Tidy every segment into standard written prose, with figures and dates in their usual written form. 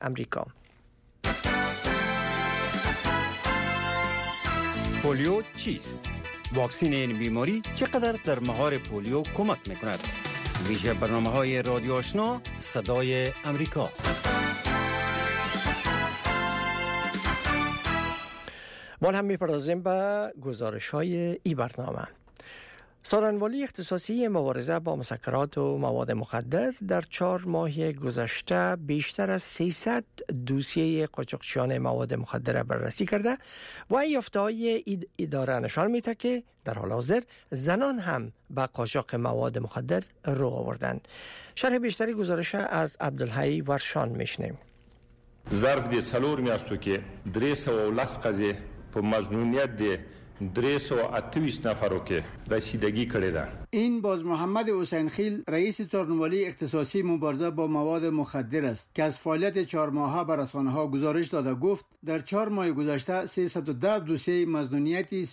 امریکا. پولیو چیست؟ واکسین این بیماری چقدر در مهار پولیو کمک میکند؟ ویژه برنامه‌های رادیو آشنا صدای امریکا. ما هم می‌پردازیم به گزارش‌های این برنامه. سخنگوی اختصاصی مبارزه با مسکرات و مواد مخدر در 4 ماه گذشته بیشتر از 300 دوسیه قاچاقچیان مواد مخدر بررسی کرده و یافته‌های اداره نشان می‌دهد که در حال حاضر زنان هم به قاچاق مواد مخدر رو آوردند. شرح بیشتری گزارش از عبدالحی ورشان میشنیم. ظرف دی څلور میاشتو کې 310 قضیې په مظنونیت دی 328 نفرو که رسیدگی کړې ده. این باز محمد حسین خیل رئیس سازمان اختصاصی مبارزه با مواد مخدر است که از فعالیت 4 ماهه به رسانه‌ها گزارش داده گفت در 4 ماه گذشته 310 دوسیه مظنونیتی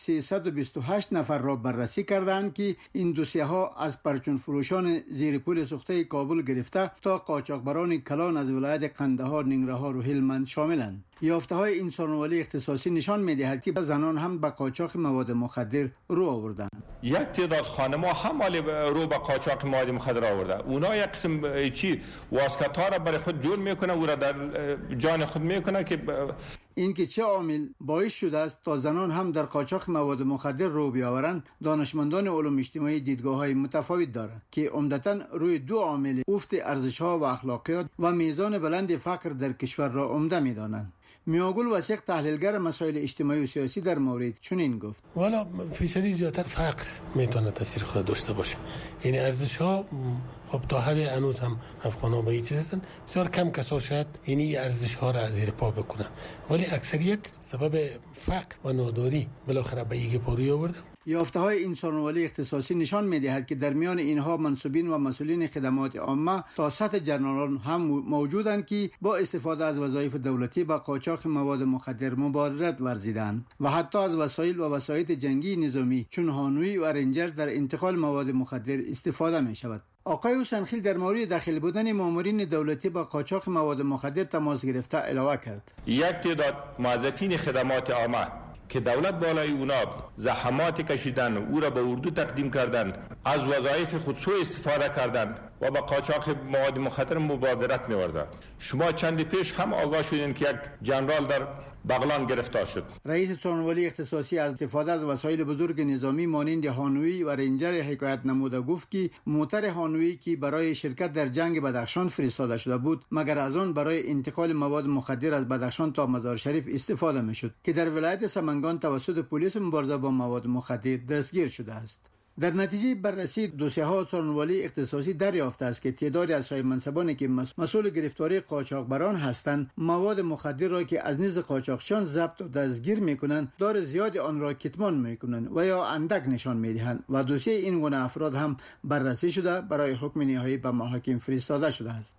328 نفر را بررسی کردند که این دوسیه ها از پرچون فروشان زیر پول سوخته کابل گرفته تا قاچاقبران کلان از ولایت قندهار، ننگرهار و هلمند شاملند. یافته‌های این سازمان اختصاصی نشان می‌دهد که زنان هم به قاچاق مواد مخدر رو آوردند. یک تعداد خانم‌ها هم رو به قاچاق مواد مخدر آورده. اونا یک قسم چی واسکت‌ها را برای خود جور میکنه، او را در جان خود میکنه که این که چه عامل باعث شده است تا زنان هم در قاچاق مواد مخدر رو بیاورند، دانشمندان علوم اجتماعی دیدگاه‌های متفاوت دارند که عمدتاً روی 2 عامل افت ارزش‌ها و اخلاقیات و میزان بلند فقر در کشور را عمده می‌دانند. میاگل وثیق تحلیلگر مسائل اجتماعی و سیاسی در مورد چنین گفت: والا فیصدی زیادتر فقر میتونه تاثیر خود داشته باشه. این ارزش ها خب تا حد هنوز هم افغان‌ها به این چیز هستن، بسیار کم کسا شاید این ارزش ها را زیر پا بکنن، ولی اکثریت سبب فقر و ناداری بالاخره به یک پوری آورده. یافته‌های این سازمان اختصاصی نشان می‌دهد که در میان اینها منصوبین و مسئولین خدمات عامه تا سطح جنرالان هم موجودند که با استفاده از وظایف دولتی با قاچاق مواد مخدر مبادرت ورزیدند و حتی از وسایل و وسایط جنگی نظامی چون هانوی و رنجر در انتقال مواد مخدر استفاده می‌شود. آقای حسین خیل در مورد داخل بودن مامورین دولتی با قاچاق مواد مخدر تماس گرفته علاوه کرد: یک تعداد موظفین خدمات عامه که دولت بالای اونا زحمات کشیدن، او را به اردو تقدیم کردن، از وظایف خود سوء استفاده کردن و با قاچاق مواد مخدر مبادرت می‌ورزد. شما چند پیش هم آگاه شدین که یک جنرال در بغلان گرفتار شد. رئیس سازمان اختصاصی از استفاده از وسایل بزرگ نظامی مانند هانوی و رنجر حکایت نموده گفت که موتر هانوی که برای شرکت در جنگ بدخشان فرستاده شده بود، مگر از آن برای انتقال مواد مخدر از بدخشان تا مزار شریف استفاده می‌شد که در ولایت سمنگان توسط پلیس مبارزه با مواد مخدر دستگیر شده است. در نتیجه بررسی دوسیه‌ها سازمان اختصاصی دریافته است که تعدادی از صاحب منصبانی که مسئول گرفتاری قاچاقبران هستند مواد مخدر را که از نزد قاچاقچیان ضبط و دستگیر می‌کنند دار زیاد آن را کتمان می‌کنند و یا اندک نشان می‌دهند و دوسیه این گونه افراد هم بررسی شده برای حکم نهایی به محاکم فرستاده شده است.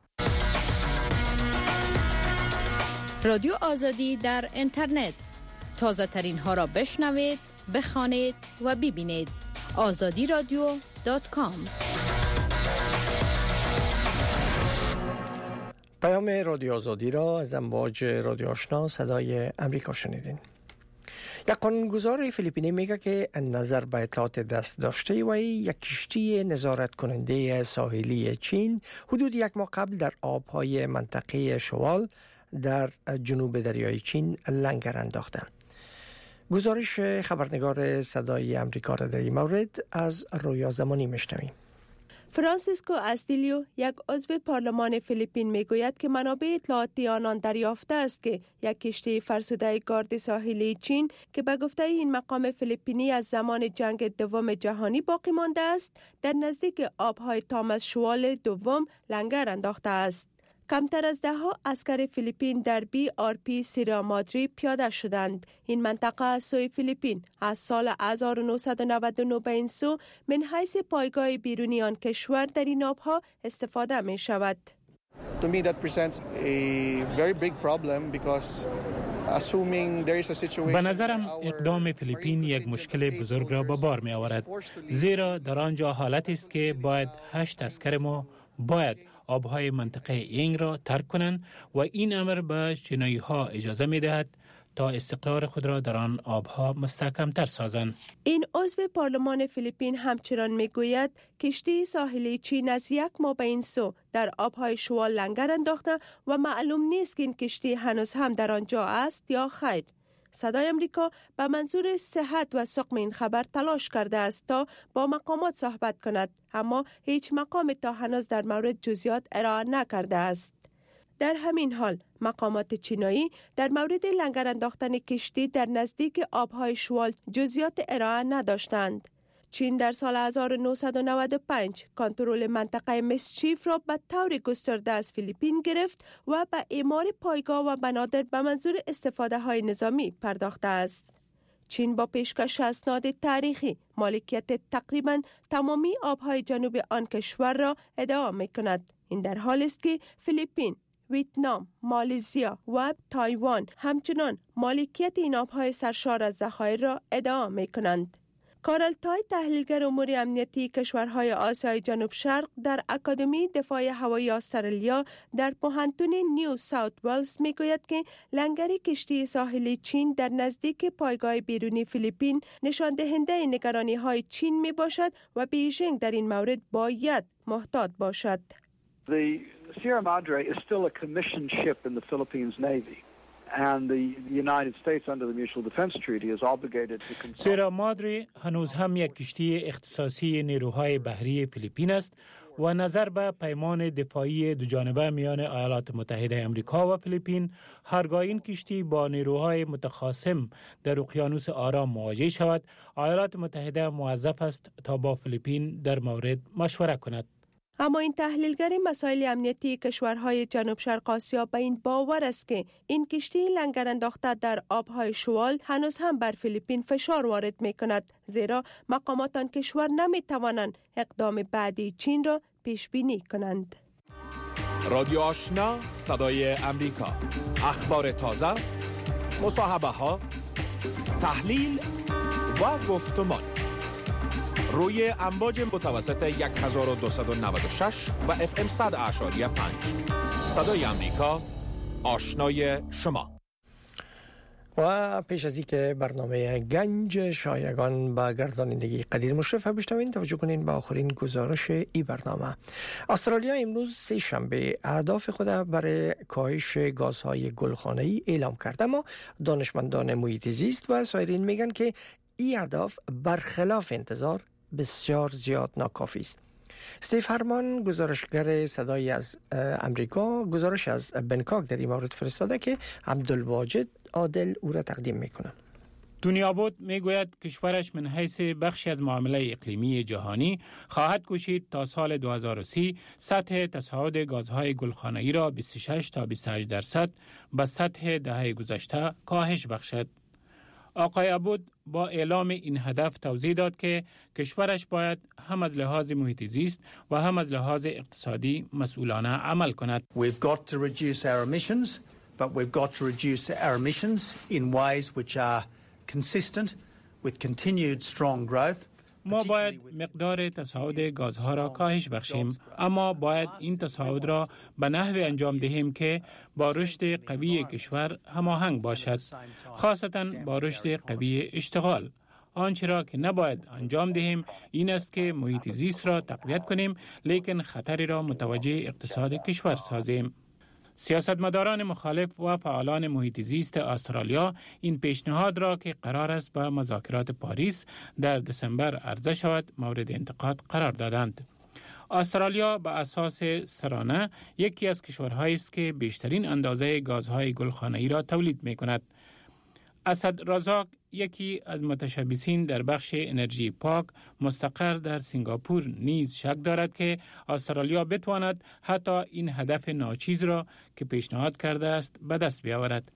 رادیو آزادی در اینترنت، تازه ترین ها را بشنوید، بخوانید و ببینید. azadiradio.com. پیام رادیو آزادی را از امواج رادیو آشنا صدای امریکا شنیدین. یک قانونگذار فیلیپینی میگه که نظر به اطلاعات دست داشته و یک کشتی نظارت کننده ساحلی چین حدود 1 ماه قبل در آبهای منطقه شوال در جنوب دریای چین لنگر انداخته. گزارش خبرنگار صدای امریکا را در این مورد از رویا زمانی میشنویم. فرانسیسکو استیلیو، یک عضو پارلمان فیلیپین، میگوید که منابع اطلاعاتی آنان دریافته است که یک کشتی فرسوده گارد ساحلی چین که به گفته این مقام فیلیپینی از زمان جنگ دوم جهانی باقی مانده است، در نزدیک آبهای تامس شوال دوم لنگر انداخته است. کمتر از 10 عسکر فیلیپین در BRP سیرا مادری پیاده شدند. این منطقه از سوی فیلیپین از سال 1999 به این سو من حیث پایگاه بیرونی آن کشور در این آبها استفاده می شود. To me that presents a very big problem because assuming there is a situation. به نظرم اقدام فیلیپین یک مشکل بزرگ را به بار می آورد، زیرا در آنجا حالت است که باید 8 عسکر ما باید آبهای منطقه اینگ را ترک کنند و این امر به چینایی‌ها اجازه می‌دهد تا استقرار خود را در آن آبها مستحکم‌تر سازند. این عضو پارلمان فیلیپین همچنان میگوید کشتی ساحلی چین از یک ماه به این سو در آبهای شوال لنگر انداخته و معلوم نیست که این کشتی هنوز هم در آنجا است یا خیر. صدای امریکا به منظور صحت و سقم این خبر تلاش کرده است تا با مقامات صحبت کند، اما هیچ مقام تا هنوز در مورد جزئیات ارائه نکرده است. در همین حال مقامات چینایی در مورد لنگر انداختن کشتی در نزدیک آبهای شوال جزئیات ارائه نداشتند. چین در سال 1995 کنترل منطقه مسچیف را به طور گسترده از فیلیپین گرفت و به اعمار پایگاه و بنادر به منظور استفاده های نظامی پرداخته است. چین با پیشکش اسناد تاریخی مالکیت تقریباً تمامی آبهای جنوب آن کشور را ادعا می‌کند. این در حالی است که فیلیپین، ویتنام، مالزیا و تایوان همچنان مالکیت این آبهای سرشار از ذخایر را ادعا می‌کنند. کارل تای، تحلیلگر امور امنیتی کشورهای آسیای جنوب شرق در اکادمی دفاع هوایی استرالیا در پوهنتون نیو ساوت ولز میگوید که لنگر کشتی ساحلی چین در نزدیک پایگاه بیرونی فیلیپین نشان دهنده نگرانی های چین می باشد و بیژینگ در این مورد باید محتاط باشد. The Sierra Madre is still a commissioned ship in the Philippines Navy. And the United States under the Mutual Defense Treaty is obligated to consult. سیرا مادری هنوز هم یک کشتی اختصاصی نیروهای بحری فیلیپین است و نظر به پیمان دفاعی دوجانبه میان ایالات متحده آمریکا و فیلیپین، هرگاه این کشتی با نیروهای متخاصم در اقیانوس آرام مواجه شود، ایالات متحده موظف است تا با فیلیپین در مورد مشوره کند. اما این تحلیلگر مسائل امنیتی کشورهای جنوب شرق آسیا به این باور است که این کشتی لنگر انداخته در آبهای شوال هنوز هم بر فیلیپین فشار وارد می کند، زیرا مقامات آن کشور نمی توانند اقدام بعدی چین را پیش بینی کنند. رادیو آشنا، صدای امریکا، اخبار تازه، مصاحبه ها، تحلیل و گفتمان روی امواج متوسط 1296 و FM 100.5 صدای امریکا، آشنای شما. و پیش از اینکه برنامه گنج شایگان با گردانندگی قدیر مشرف بشنوین، توجه کنین به آخرین گزارش این برنامه. استرالیا امروز سه شنبه اهداف خود برای کاهش گازهای گلخانه‌ای اعلام کرد، اما دانشمندان محیط زیست و سایرین میگن که این اهداف برخلاف انتظار بسیار زیاد ناکافی است. استیف هرمان، گزارشگر صدای از امریکا، گزارش از بنکاک در این مورد فرستاده که عبدالواجد عادل او را تقدیم میکنه. تونی آبود میگوید کشورش من حیث بخشی از معامله اقلیمی جهانی خواهد کوشید تا سال 2030 سطح تصاعد گازهای گلخانه‌ای را 26 تا 28% به سطح دهه گذشته کاهش بخشد. آقای عبود با اعلام این هدف توضیح داد که کشورش باید هم از لحاظ محیط زیست و هم از لحاظ اقتصادی مسئولانه عمل کند. We've got to reduce our emissions, but we've got to reduce our emissions in ways which are consistent with continued strong growth. ما باید مقدار تصاعد گازها را کاهش بخشیم، اما باید این تصاعد را به نحوی انجام دهیم که با رشد قوی کشور هماهنگ باشد، خاصتاً با رشد قوی اشتغال. آنچه را که نباید انجام دهیم این است که محیط زیست را تقویت کنیم لیکن خطری را متوجه اقتصاد کشور سازیم. سیاستمداران مخالف و فعالان محیط زیست استرالیا این پیشنهاد را که قرار است به مذاکرات پاریس در دسامبر عرضه شود مورد انتقاد قرار دادند. استرالیا به اساس سرانه یکی از کشورهایی است که بیشترین اندازه گازهای گلخانه‌ای را تولید می‌کند. اسد رزاق، یکی از متشبثین در بخش انرژی پاک مستقر در سنگاپور، نیز شک دارد که استرالیا بتواند حتی این هدف ناچیز را که پیشنهاد کرده است به دست بیاورد.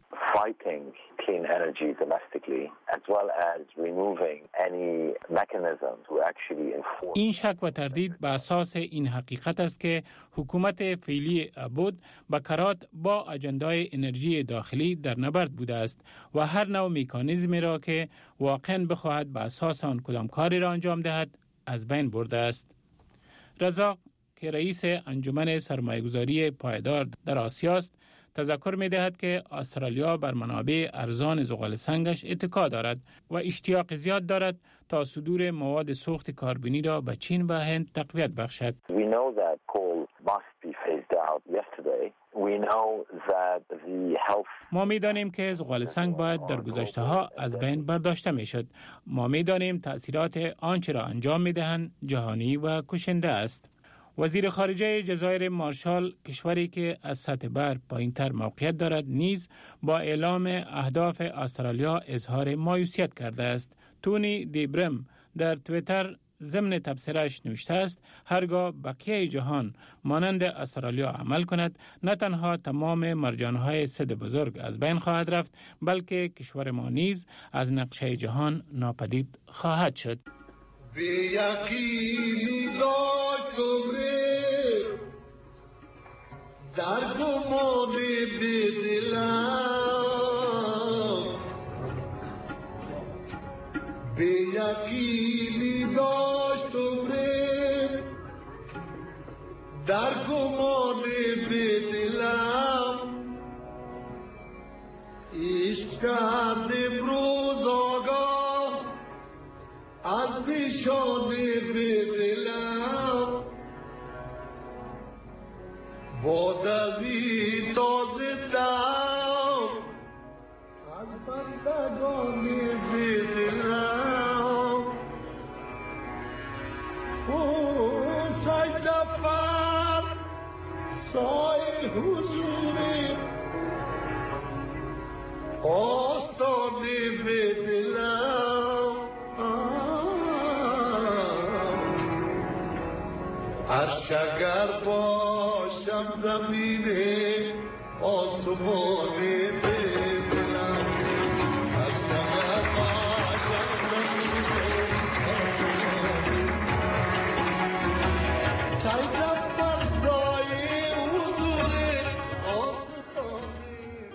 Clean energy domestically as well as removing any mechanism to actually enforce. این شک و تردید به اساس این حقیقت است که حکومت فعلی عبود به کرات با اجندای انرژی داخلی در نبرد بوده است و هر نوع مکانیزمی را که واقعاً بخواهد به اساس آن کدام کاری را انجام دهد از بین برده است. رزاق که رئیس انجمن سرمایه‌گذاری پایدار در آسیا است، تذکر می‌دهد که استرالیا بر منابع ارزان زغال سنگش اتکا دارد و اشتیاق زیاد دارد تا صدور مواد سوخت کاربنی را به چین و هند تقویت بخشد. We know that coal must be phased out yesterday. We know that the health ما می‌دانیم که زغال سنگ باید در گذشته‌ها از بین برداشته می‌شد. ما می‌دانیم تأثیرات آنچه را انجام می‌دهند جهانی و کشنده است. وزیر خارجه جزایر مارشال، کشوری که از سطح بر پایین‌تر موقعیت دارد، نیز با اعلام اهداف استرالیا اظهار مایوسیت کرده است. تونی دیبرم در توییتر ضمن تبصره‌اش نوشته است: هرگاه بقیه جهان مانند استرالیا عمل کند، نه تنها تمام مرجان‌های سد بزرگ از بین خواهد رفت، بلکه کشور ما نیز از نقشه جهان ناپدید خواهد شد. در گمان بدلم به یقینی داشتم ره در گمان بدلم عشق کرد امروز آگاه از نشان بدلم باد از این تازه دم از بندگان بدلم سجده پر سای حضور آستانه بدلم اشگر باشم زمینه آسمانه ببینم اشگر باشم زمینه آسمانه سیدم فرسای حضور آستانه.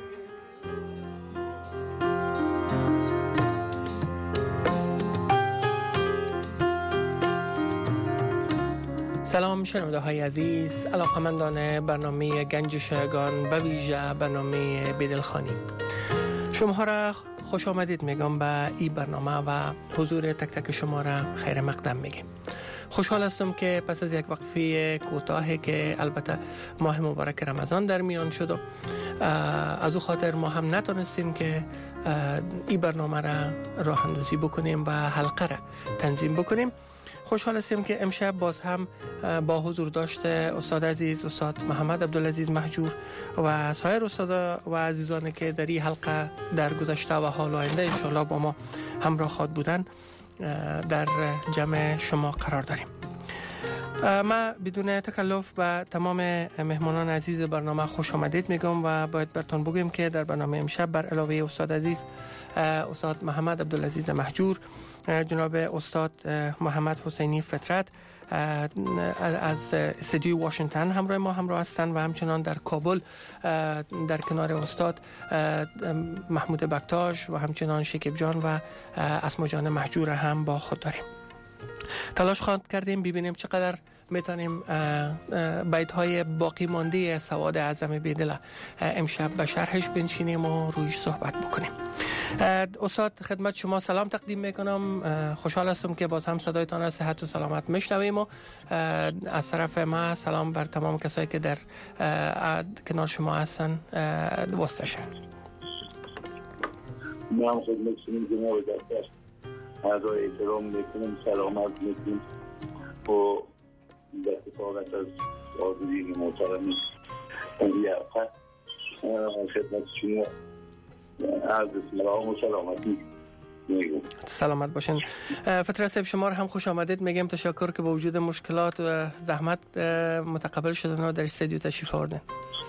سلام شنونده های عزیز، علاقمندان برنامه گنج شایگان، به ویژه برنامه بدلخانی، شما را خوش آمدید میگم به این برنامه و حضور تک تک شما را خیر مقدم میگیم. خوشحال هستم که پس از یک وقفه کوتاهی که البته ماه مبارک رمضان در میان شد و از او خاطر ما هم نتونستیم که این برنامه را راه اندازی بکنیم و حلقه را تنظیم بکنیم. خوشحال هستیم که امشب باز هم با حضور داشته استاد عزیز استاد محمد عبدالعزیز مهجور و سایر استادا و عزیزانی که در این حلقه در گذشته و حال آینده انشالله با ما همراه خواهد بودن در جمع شما قرار داریم. ما بدون تکلف به تمام مهمانان عزیز برنامه خوش آمدید میگم و باید براتون بگیم که در برنامه امشب بر علاوه استاد عزیز استاد محمد عبدالعزیز مهجور، جناب استاد محمد حسینی فطرت از استودیوی واشنگتن همراه ما همراه هستند و همچنان در کابل در کنار استاد محمود بکتاش و همچنان شکیب جان و اسما جان مهجور هم با خود داریم. تلاش خواهد کردیم ببینیم چقدر میتونیم بیت های باقی مانده سواد اعظم بیدل امشب به شرحش بنشینیم و رویش صحبت بکنیم. استاد خدمت شما سلام تقدیم میکنم. خوشحال هستم که باز هم صدایتان را صحت و سلامت میشنویم و از طرف ما سلام بر تمام کسایی که در کنار شما هستن واسطه شد. ما خدمت شما جناب دکتر ادای احترام میکنم، سلامت میکنم و در اتفاقت از حاضرین محترم یعقوب خدمت شما عرض سلام و سلامتی میگم. سلامت باشین. فطرت صاحب شما را هم خوش آمدید میگم. تشکر که با وجود مشکلات و زحمت متقبل شدن و در استودیو تشریف آوردین.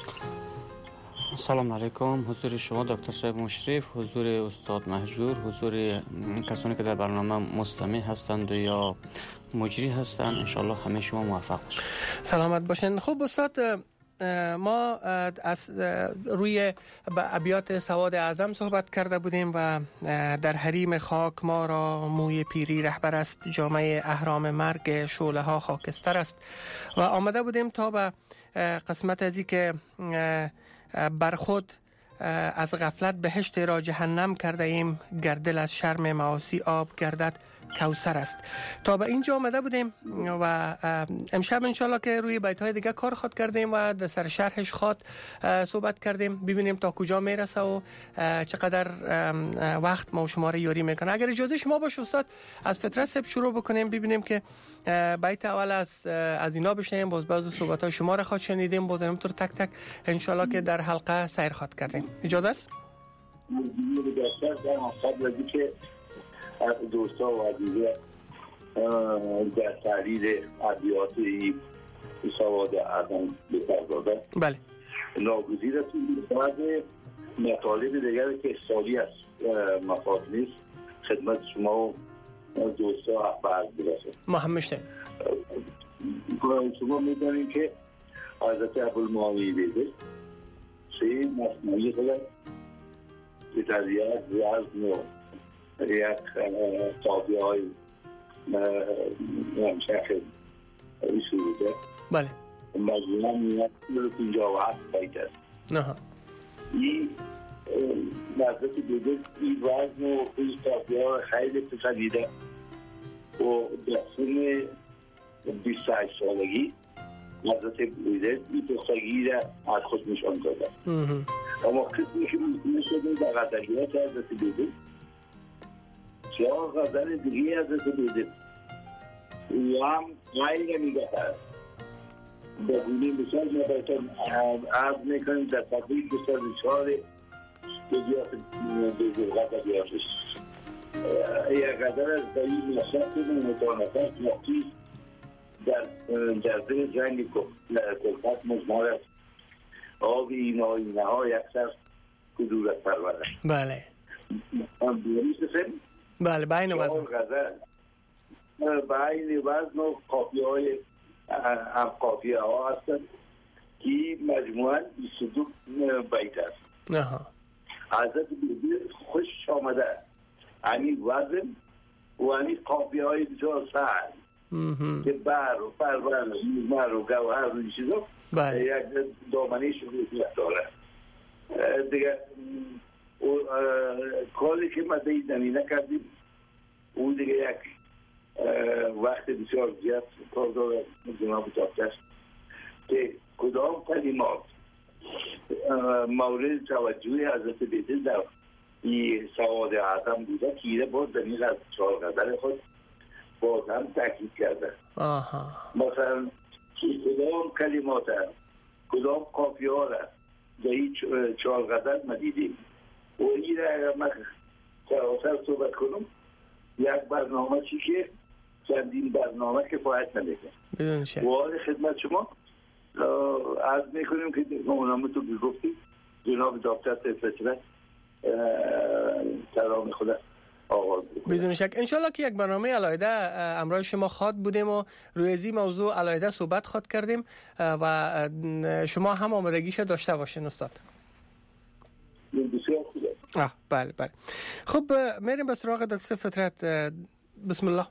سلام علیکم، حضور شما دکتر صاحب مشرف، حضور استاد مهجور، حضور کسانی که در برنامه مستمع هستند و یا مجری هستند، انشالله همه شما موفق باشید. سلامت باشین. خب استاد ما از روی ابیات سواد اعظم صحبت کرده بودیم و در حریم خاک ما را موی پیری رهبر است، جامعه اهرام مرگ شعله ها خاکستر است و آمده بودیم تا به قسمت ازی که بر خود از غفلت بهشت را جهنم کرده ایم، گردل از شرم معاصی آب گردد کوثر است. تا به اینجا آمده بودیم و امشب انشالله که روی بیت‌های دیگه کار خود کردیم و در سر شرحش خود صحبت کردیم، ببینیم تا کجا میرسه و چقدر وقت ما و شما را یاری میکنه. اگر اجازه شما باشه استاد، از فطرت سب شروع بکنیم، ببینیم که بیت اول از اینا بشنیم، باز بعضی صحبت‌های شما را خود شنیدیم، باز همینطور تک تک انشالله که در حلقه سیر خود کردیم. اجازه است؟ دوستا و عزیزه در تحلیل ابیات سواد اعظم بپردازم. بله. ناگزیر است بعد مطالب دیگر که سالی از مفاد نیست خدمت شما و دوستا اخبار برسه. ما هم میشنیم. شما میدونید که حضرت ابوالمعالی بیده سه مصنوعی خودم که در یک وزن و یک تابعه های همشخص شروعه. بله. مجموعا میاد 57 بیت است. نه. این حضرت بیده این وزن و این تابعه های خیلی پسندیده و در سن 28 سالگی حضرت بیده این پختگی را از خود نشان داده. اما قسمی که میشده در غزلیات حضرت بیده یا غزل دیگه حضرت بیده و هم غیر نمیگه هست بگونی مثال ما بایتون عرض میکنیم در تقریب 24 بیدیات غزلیاتش یک غزل از دایی نشد متانفت وقتی در جزده جنگ کلفت مزمار است آب این آینه ها یکسر کدورت پرورد. بله. بیانیست بله بین وزن. بین وزن و قافیه های هم قافیه ها هستند که مجموعاً 22 بیت است. نه. حضرت بیده خوش آمده همین وزن و همین قافیه های بسیار سهل که بر و پرور و مر و گوهر و این چیزا یک دامنه شروعی داره دیگه. کاری که ما در زمینه کردیم او دیگه یک وقت بسیار زیاد کار داره جناب دکتر که کدام کلمات مورد توجه حضرت بیده در این سواد اعظم بوده که ایره باز زمین از 4 غزل خود باز هم تاکید کرده. مثلا کدام کلمات هست کدام قافیه ها هست در این 4 غزل ما دیدیم و این را اگر من سراسر صحبت کنم یک برنامه چی که چندین برنامه که باید نمیکنم و حال خدمت شما عرض میکنیم که نامه تو بگفتیم جناب دکتر فطرت سلام خدا آغاز بدون شک انشالله که یک برنامه علایده امروز شما خواد بودیم و روی این موضوع علایده صحبت خواد کردیم و شما هم آمادگیش داشته باشین استاد. بله بله. خب میریم به سراغ دکتر فطرت. بسم الله.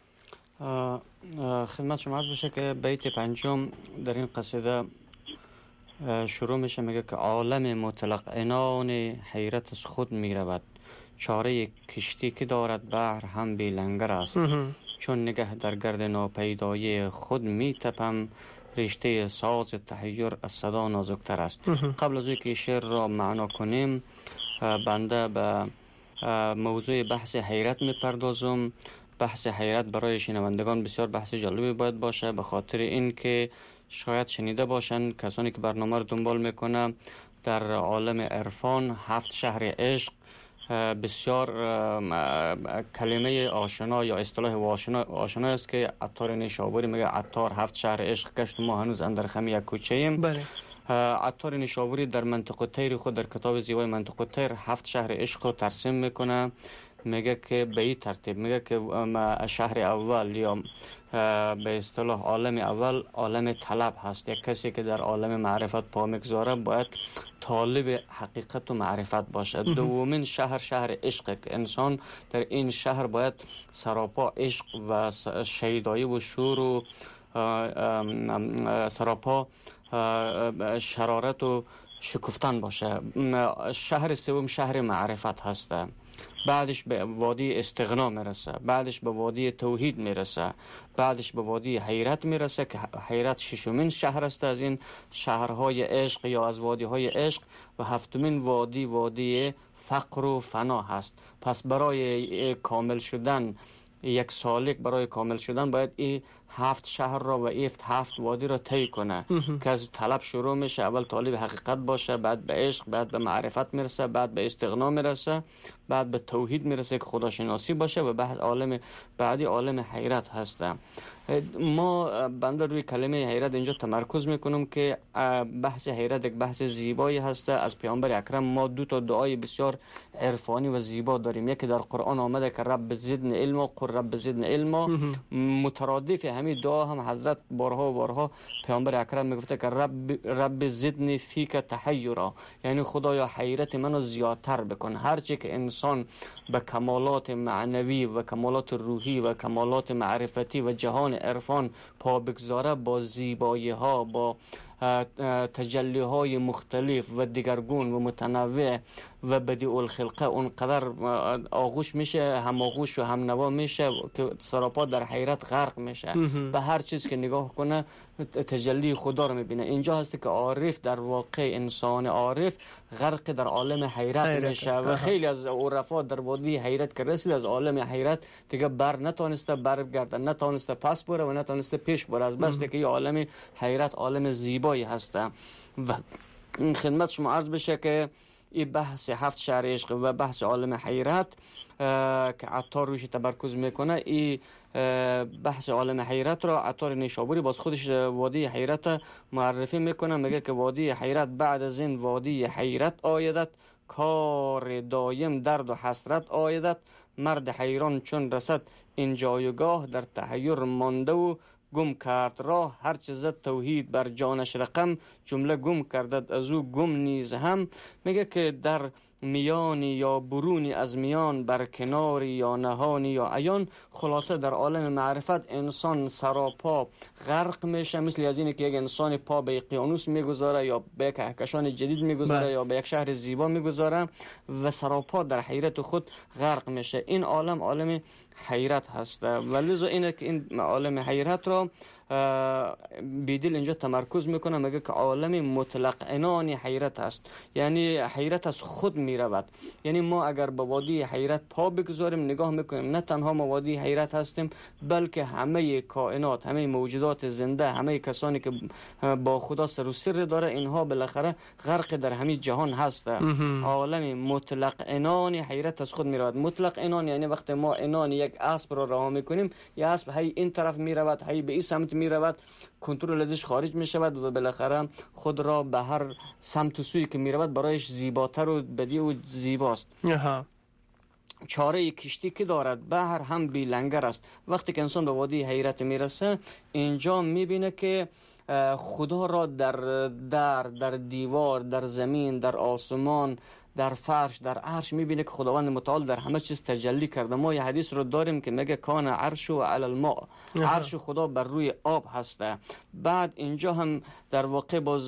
خدمت شما عرض بشه که بیت پنجم در این قصیده شروع میشه، میگه که عالم مطلق عنان حیرت از خود میرود، چاره کشتی که دارد بحر هم بی لنگر است، چون نگه در گرد ناپیدایی خود میتپم، رشته ساز تحیر از صدا نازکتر است. قبل از اینکه شعر را معنا کنیم بنده به موضوع بحث حیرت میپردازم. بحث حیرت برای شنوندگان بسیار بحث جالبی باید باشه، به خاطر اینکه شاید شنیده باشن کسانی که برنامه رو دنبال میکنه در عالم عرفان 7 شهر عشق بسیار کلمه آشنا یا اصطلاح آشنا است که عطار نیشابوری میگه عطار 7 شهر عشق گشت، ما هنوز اندر خم یک کوچه ایم. بله. عطار نیشابوری در منطقه تیر خود در کتاب زیبای منطقه تیر 7 شهر عشق رو ترسیم میکنه، میگه که به این ترتیب میگه که شهر اول یا به اصطلاح عالم اول عالم طلب هست. یک کسی که در عالم معرفت پا میگذاره باید طالب حقیقت و معرفت باشه. دومین شهر عشق که انسان در این شهر باید سراپا عشق و شیدایی و شور و سراپا شرارت و شکفتن باشه. شهر سوم شهر معرفت هسته، بعدش به وادی استغنا میرسه، بعدش به وادی توحید میرسه، بعدش به وادی حیرت میرسه که حیرت ششمین شهر است از این شهرهای عشق یا از وادی های عشق، و هفتمین وادی فقر و فنا هست. پس برای کامل شدن یک سالک، برای کامل شدن باید این 7 شهر را و این 7 وادی را طی کنه که از طلب شروع میشه. اول طالب حقیقت باشه، بعد به عشق، بعد به معرفت میرسه، بعد به استغنا میرسه، بعد به توحید میرسه که خداشناسی باشه، و بعد بعدی عالم حیرت هسته. ما بنده روی کلمه حیرت اینجا تمرکز میکنم که بحث حیرت یک بحث زیبایی هسته. از پیامبر اکرم ما 2 تا دعای بسیار عرفانی و زیبا داریم. یکی در قرآن آمده که رب زدن علما، قل رب زدن علما. مترادف همین دعا هم حضرت بارها و بارها پیامبر اکرم میگفته که رب زدنی فیک تحیرا، یعنی خدایا حیرت منو زیادتر بکن. هرچی که انسان به کمالات معنوی و کمالات روحی و کمالات معرفتی و جهان عرفان پا بگذاره، با زیبایی ها، با تجلی های مختلف و دیگرگون و متنوع و بدیع الخلقه اونقدر آغوش میشه، هم آغوش و هم نوا میشه که سراپا در حیرت غرق میشه. به هر چیز که نگاه کنه تجلی خدا رو میبینه. اینجا هست که عارف، در واقع انسان عارف غرق در عالم حیرت میشه و خیلی از عرفا در وادی حیرت که رسید از عالم حیرت دیگه نتونسته برگرده، نتونسته پس بره و نتونسته پیش بره، از بس که این عالم حیرت عالم زیبایی هسته. و این خدمت شما عرض بشه که این بحث 7 شهر عشق و بحث عالم حیرت که عطار روش تمرکز میکنه، این بحث عالم حیرت را عطار نیشابوری باز خودش وادی حیرت معرفی میکنه. میگه که وادی حیرت بعد از این وادی حیرت آیدت، کار دایم درد و حسرت آیدت، مرد حیران چون رسد این جایگاه، در تحیر مانده و گم کرد راه، هر چه زد توحید بر جانش رقم، جمله گم کردد از او گم نیز هم. میگه که در میانی یا برونی از میان، بر کناری یا نهانی یا عیان، خلاصه در عالم معرفت انسان سراپا غرق میشه، مثل از اینه که یک انسان پا به اقیانوس میگذاره یا به یک کهکشان جدید میگذاره یا به یک شهر زیبا میگذاره و سراپا در حیرت خود غرق میشه. این عالم حیرت هسته و لذا اینه که این عالم حیرت را بیدل اینجا تمرکز میکنه. میگه که عالم مطلق عنان حیرت است، یعنی حیرت از خود میرود. یعنی ما اگر به وادی حیرت پا بگذاریم، نگاه میکنیم، نه تنها ما وادی حیرت هستیم بلکه همه کائنات، همه موجودات زنده، همه کسانی که با خدا سر و سر داره، اینها بالاخره غرق در همین جهان هسته. عالم مطلق عنان حیرت از خود میرود. مطلق عنان یعنی وقتی ما عنان یک اسب را رها میکنیم، یا اسب هی این طرف میرود، هی به این سمت میرود، کنترل ازش خارج میشود و بالاخره خود را به هر سمت و سوی که میرود برایش زیباتر و بدیع و زیباست. چاره کشتی که دارد بحر هم بی لنگر است. وقتی که انسان به وادی حیرت میرسه، اینجا میبینه که خدا را در دیوار، در زمین، در آسمان، در فرش، در عرش میبینه که خداوند متعال در همه چیز تجلی کرده. ما یه حدیث رو داریم که میگه کان عرش و علی الماء، عرش خدا بر روی آب هسته. بعد اینجا هم در واقع باز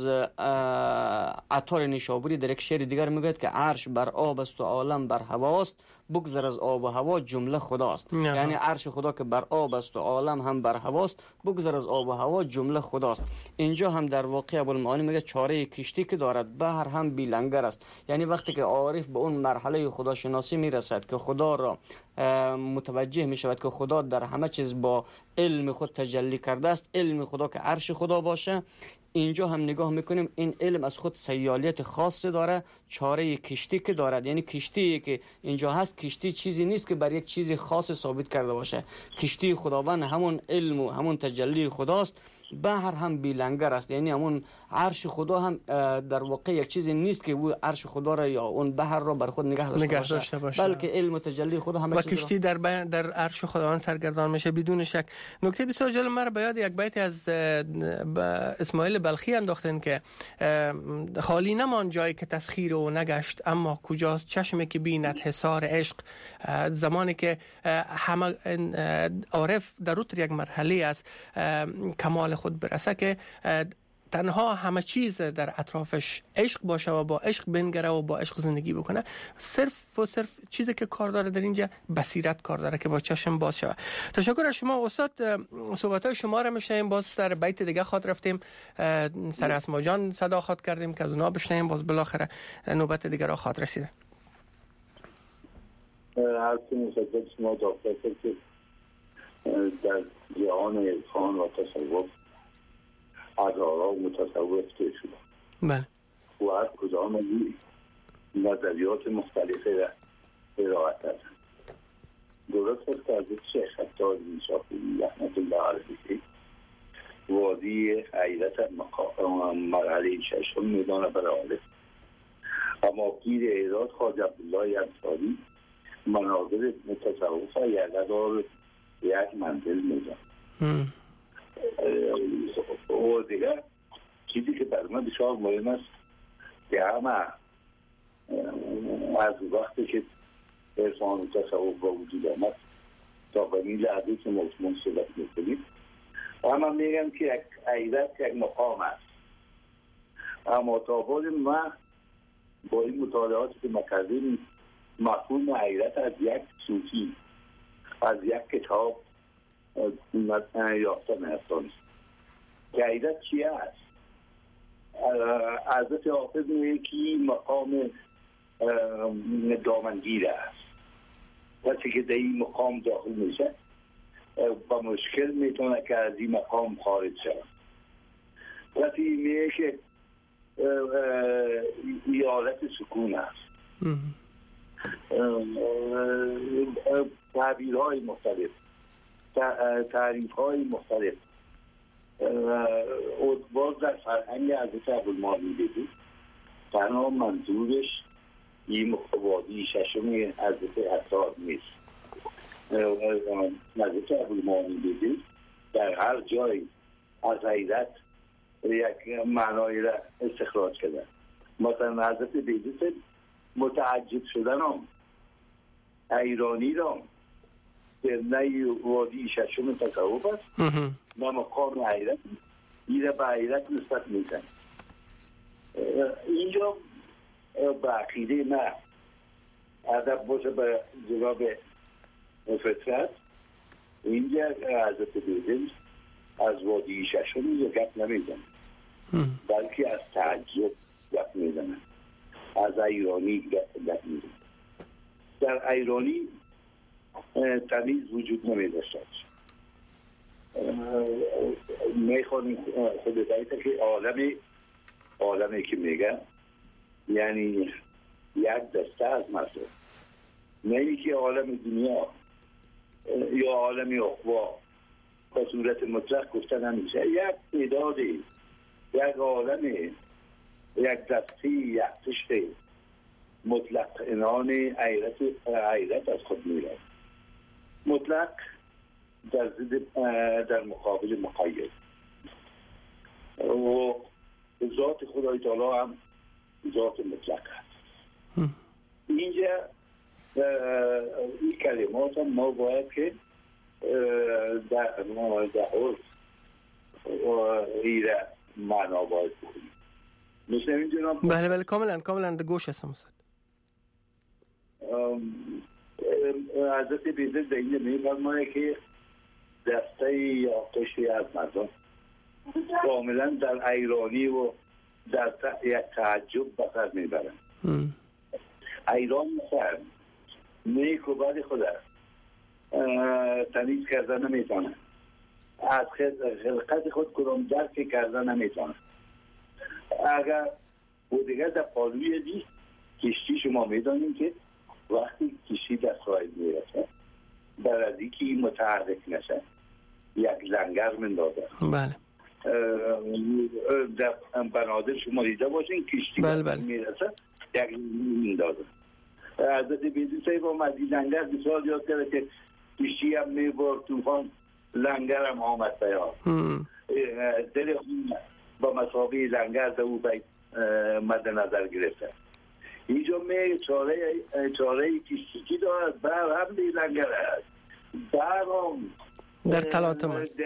عطار نیشابوری در یک شعر دیگر میگه که عرش بر آب است و عالم بر هواست، بگذر از آب و هوا جمله خداست. یعنی عرش خدا که بر آب است و عالم هم بر هواست، بگذر از آب و هوا جمله خداست. اینجا هم در واقع ابوالمعانی میگه چاره کشتی که دارد بحر هم بی لنگر است. یعنی وقتی که عارف به اون مرحله خداشناسی میرسد که خدا را متوجه میشود که خدا در همه چیز با علم خود تجلی کرده است، علم خدا که عرش خدا باشه، اینجا هم نگاه میکنیم این علم از خود سیالیت خاص داره. چاره کشتی که دارد، یعنی کشتی که اینجا هست، کشتی چیزی نیست که بر یک چیز خاص ثابت کرده باشه. کشتی خداوند همون علم و همون تجلی خداست. بحر هم بی لنگر است، یعنی همون عرش خدا هم در واقع یک چیزی نیست که او عرش خدا را یا اون بحر را بر خود نگه داشته باشه، بلکه علم تجلی خدا همه چیز. و کشتی در عرش خداوند سرگردان میشه بدون شک. نکته بسیار جالب مرا به یاد یک بیت از اسماعیل بلخی انداختن که خالی نمان جایی که تسخیر او نگشت، اما کجاست چشمی که بیند حصار عشق. زمانی که همه عارف در اوتر یک مرحله از کمال خود برسه که تنها همه چیز در اطرافش عشق باشه و با عشق بنگره و با عشق زندگی بکنه، صرف و صرف چیزی که کار داره در اینجا بصیرت کار داره که با چشم باز شود. تشکر از شما استاد. صحبت‌های شما را میشنیم، باز سر بیت دیگه خاط رفتیم، سر اسما جان صدا خاط کردیم که از اونا بشنیم، باز بالاخره نوبت دیگه را خاط رسیده. هر مصدق شما داخل که در جهان عرفان و تصوف از آرا و متصوف تیر شده. بله. و هر کدام از نظریات مختلفه را ارائه کردن. درست است که از شیخ خطاب شافعی رحمت الله علیه وادی حیرت مرحله ششم میدان برای اما پیر ایراد خواجه عبدالله انصاری مناظر متصوف یقدار یک منزل میدن. و دیگر چیزی که بر من بسیار مهم است که همه از وقتی که عرفان و تصوف با وجود آمد تا به این لحظه که منصبت میکنیم همه میگن که یک حیرت یک مقام است، اما تا بعد ما با این مطالعاتی که ما کردیم مفهوم حیرت از یک صوفی از یک کتاب یافته می‌استانیم که حیرت چیه است. حضرت حافظ میگه که مقام دامنگیر است، وقتی که در این مقام داخل میشه با مشکل میتونه که از این مقام خارج شد. وقتی میگه که ایالت سکون است، تعبیرهای مختلف، تعریفهای مختلف باز در فرهنگ حضرت ابوالمعانی بدید تنها منظورش این وادی ششم حضرت عطار نیست. حضرت ابوالمعانی بدید در هر جای از حیرت یک معنایی را استخراج کرده. مثلا حضرت بدید متعجب شدن هم حیرانی را در نهی وادی ششم تصوف است و مقام حیرت این به حیرت نسبت میزن. اینجا به عقیده من ادب باشه به جناب فطرت، اینجا حضرت بیدل از وادی ششم یا گپ نمیزن بلکه از تعجب گپ میزنن، از حیرانی گپ میزنن. در حیرانی تمیز وجود نمیداشته. میخوانیم خود بیته که عالمی که میگه یعنی یک دسته از مردم، نه که عالم دنیا یا عالم اخوا به صورت مطلق گفته نمیشه. یک تعدادی، یک عالم، یک دسته، یک پشت مطلق انان حیرت از خود میره. مطلق در مقابل مقید و ذات خدای تعالی هم ذات مطلق هست. اینجا این کلمات هم ما باید که در عرف غیره معنا باید بکنیم. مثل جناب بله کاملا در گوش هستم استاد. حضرت بیزر در اینجا میفرماید که دسته یا قشری از مردم کاملا در حیرانی و در یک تعجب بسر میبرن. حیران میشن، نیک و بد خود تمیز کردن نمیتونن، از خلقت خود کدام درک کردن نمیتونن. اگر بودگه در پالوی دی کشتی شما میدانیم که وقتی کشتی در ساحل میرسه در از اینکه این متحرک نشه یک لنگر مندازه. بله. در بنادر شما دیده باشین کشتی میرسه یک میندازه. حضرت بیزی صاحب آمد لنگر بسیار یاد کرده که کشتی هم میبرد طوفان لنگر هم آمد بیار دل با مسابقه لنگر در او مد نظر گرفته. اینجا می چاره کشتی دارد بر هم دی لنگر است بر هم در تلاطم است.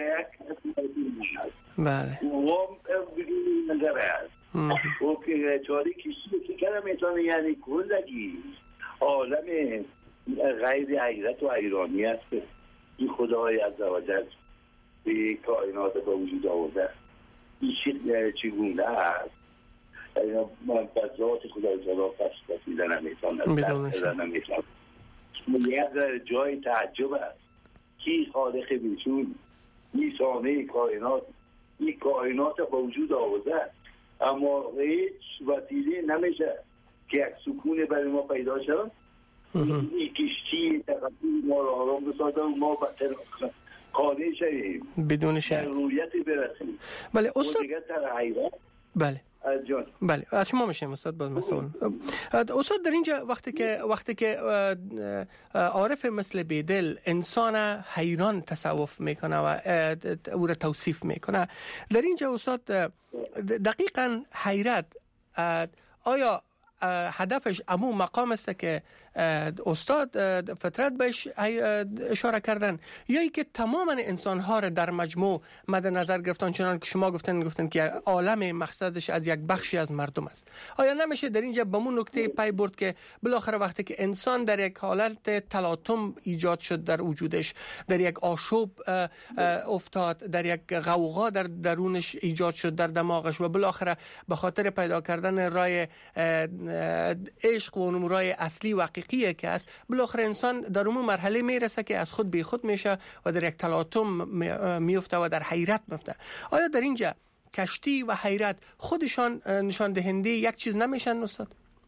بله وام بگیری لنگر است و که چاره کشتی که کرده میتونه یعنی کلگی عالم غیر حیرت و حیرانی است که این خدای عزوجل به کائنات با وجود آورده. این چگونه است به ذات خدای تعالی پس کشیدن نمیتونه. یک جای تعجب است که خالق بیشون این سانه کائنات این کائنات با وجود آورده اما هیچ وسیله نمیشه که یک سکون برای ما پیدا شد. این کشتی تقدیم ما را آرام بسازه و ما قانع شدیم بدون شک رویتی برسیم. بله استاد بله جان. بله از شما میشیم استاد باز مسئول. استاد در اینجا وقتی که عارف مثل بیدل انسان حیران تصوف میکنه و او را توصیف میکنه، در اینجا استاد دقیقاً حیرت آیا هدفش امو مقام است که استاد فطرت بهش اشاره کردن یا ای که تمام انسان ها را در مجموع مد نظر گرفتن چنان که شما گفتن که عالم مقصدش از یک بخشی از مردم است؟ آیا نمیشه در اینجا به اون نکته پی برد که بالاخره وقتی که انسان در یک حالت تلاطم ایجاد شد در وجودش، در یک آشوب افتاد، در یک غوغا در درونش ایجاد شد در دماغش و بالاخره به خاطر پیدا کردن راه عشق و اون راه اصلی و حقیقیه که است، بالاخره انسان در اون مرحله میرسه که از خود بی خود میشه و در یک تلاطم میفته و در حیرت میفته. آیا در اینجا کشتی و حیرت خودشان نشان دهنده یک چیز نمیشن استاد؟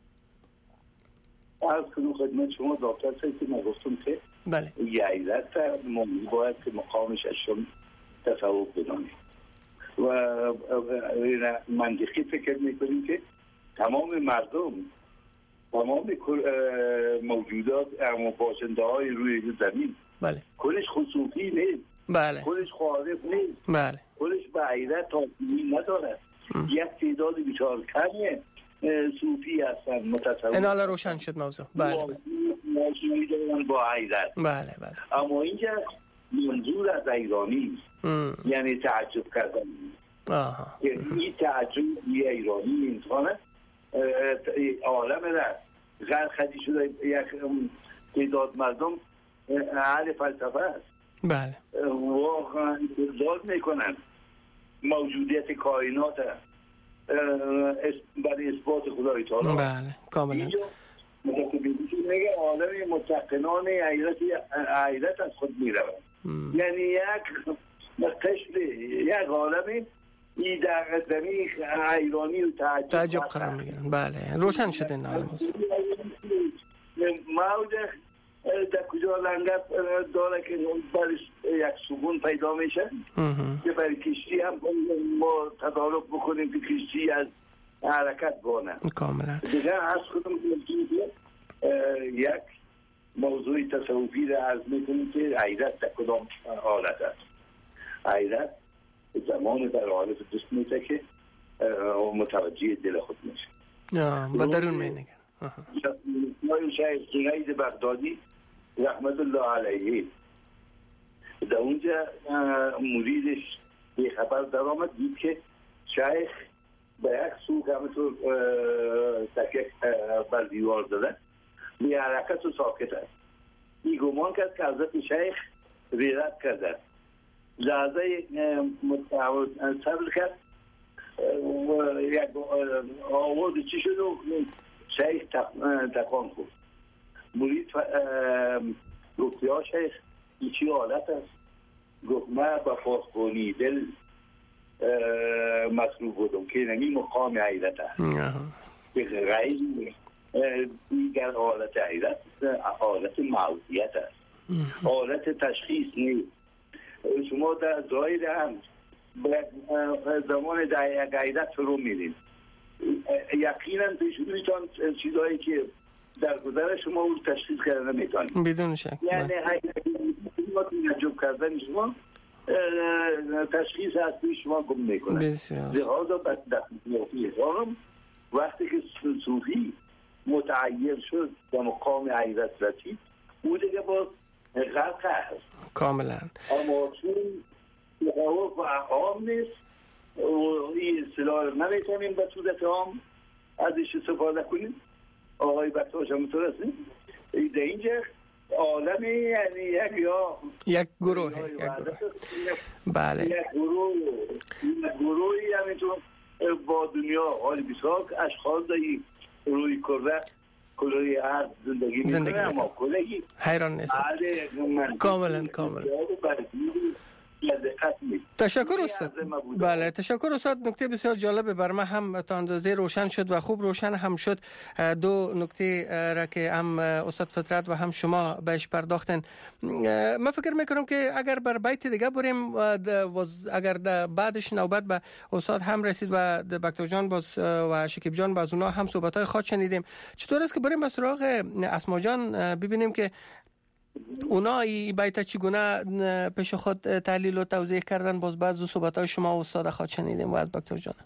از کنم خدمت شما دکتر صاحب که گفتم که بله حیرت موضوع باید که مقامش اشون تصوف بدانیم و منطقی فکر میکنیم که تمام مردم تمام موجودات اما باشنده های روی زمین بله کلش خصوصی نیست، بله کلش خارق نیست، بله کلش به حیرت تاثیری نداره. یک تعداد بیچار کمیه صوفی هستن متصوف. این حالا روشن شد موضوع. بله موضوعی دارن با حیرت. بله بله. اما اینجا منظور از ایرانی یعنی تعجب کردن. این تعجب یه ایرانی انسانه عالم را غرقی شده یک تعداد مردم اهل فلسفه است. بله واقعا اثبات میکنن موجودیت کائنات برای اثبات خدای تعالی. بله کاملا. میگه عالم متقنان حیرت از خود میروند. یعنی یک قشر یک عالمی این در قدمی حیرانی و تعجب قرار میگیرن. بله روشن شد این عالم. موج در کجا لنگر داره که برش یک سکون پیدا میشه که برای کشتی هم ما تدارک بکنیم که کشتی از حرکت بانه. کاملا. دیگه از خودم یک موضوع تصوفی را عرض میکنیم که حیرت در کدام حالت است. حیرت زمان در حالت دست میشه که متوجه دل خود میشه با درون مینگه. شیخ جنید بغدادی رحمت الله علیه در اونجا مریدش به خبر در آمد دید که شیخ به یک سو همونطور تکیه بر دیوار داده به حرکت و ساکت است. این گمان کرد که حضرت شیخ ریرت کرده، لحظه صبر کرد و یک آواز چی شد و شیخ تکان خورد. مرید گفت یا شیخ این چی حالت است؟ گفت من با فاسقونی دل مصروف بودم که نمی مقام حیرت است. غیر دیگر حالت حیرت حالت موضوعیت است، حالت تشخیص نیست. شما در ظاهر هم به زمان غیرت فرو میریم. یقینا پیشونیتان چیزهایی که در گذر شما رو تشخیص کردن نمیتونیم بدون شک. یعنی ما تعجب کردن شما تشخیص هستی شما گم میکنه. لحاظا خانم وقتی که صوفی متعیر شد و مقام حیرت رسید او دیگه باز غرق هست کاملا. اما چون تقاوف و عام نیست و این اصطلاح رو نمیتونیم به صورت عام ازش استفاده کنیم. آقای بطاش همونطور هستیم در اینجا عالمی یعنی یک گروه بله یک گروهی همینطور با دنیا حال بسیار اشخاص دایی روی کره عرض زندگی میکنه اما کلهی حیران نیست. کاملا تشکر استاد. بله تشکر استاد. نکته بسیار جالب بر من هم تا اندازه روشن شد و خوب روشن هم شد. دو نکته را که هم استاد فطرت و هم شما بهش پرداختن. من فکر میکنم که اگر بر بیت دیگه بریم اگر بعدش نوبت به استاد هم رسید و بکتر جان باز و شکیب جان باز اونا هم صحبت‌های خاص شنیدیم، چطور است که بریم به سراغ اسما جان ببینیم که اونا این بیت چگونه پیش خود تحلیل و توضیح کردن. باز بعض از صحبت‌های شما و استاد خاط شنیدیم و از بکتر جان.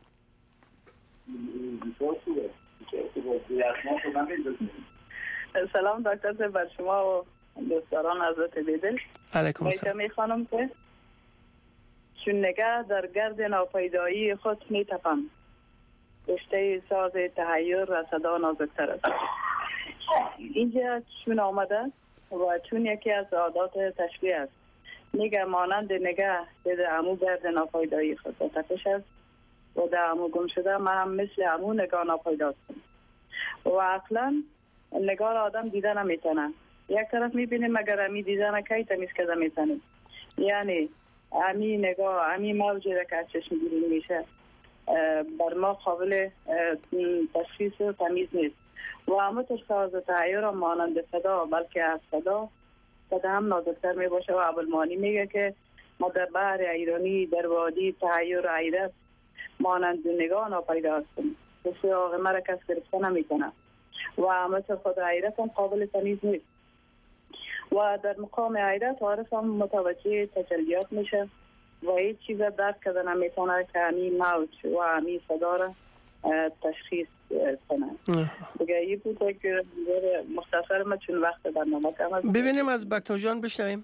سلام دکتر بر شما و دوستان حضرت بیدل. علیکم السلام. میخوانم که چون نگه در گرد ناپیدایی خود میتپم، رشته ساز تحیر و صدا نازکتر است. اینجا چون آمده و چون یکی از عادات تشبیه است. میگه مانند نگه در عمو گرد ناپیدایی خود تپش است و در عمو گم شده من هم مثل عمو نگاه ناپیدا هستم و اصلا نگاه آدم دیده نمیتونه. یک طرف میبینیم مگر امی دیدن کی تمیز کرده میتونه، یعنی امی نگاه امی موجی را که از چشم گیری میشه بر ما قابل تشخیص و تمیز نیست. و همه ساز تحیر مانند صدا بلکه از صدا هم نازکتر می باشه. و عبدالمانی میگه که ما در بحر ایرانی در وادی تحیر و حیرت مانند نگاه ناپیدا هستیم، سراغ مرا کس گرفته نمیکنه و همه خود حیرت هم قابل تمیز نیست. و در مقام حیرت عارف هم متوجه تجلیات میشه و هیچ چیز درک کرده نمیتونه که همی موج و همی صدا را تشخیص کنه. دیگه این بود که مختصر ما چون وقت برنامه کم است. ببینیم از بکتر جان بشنویم.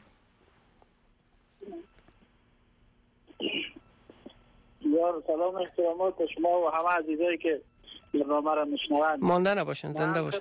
سلام احترامات به شما و همه عزیزایی که برنامه را میشنوند. مانده نباشن، زنده باشن.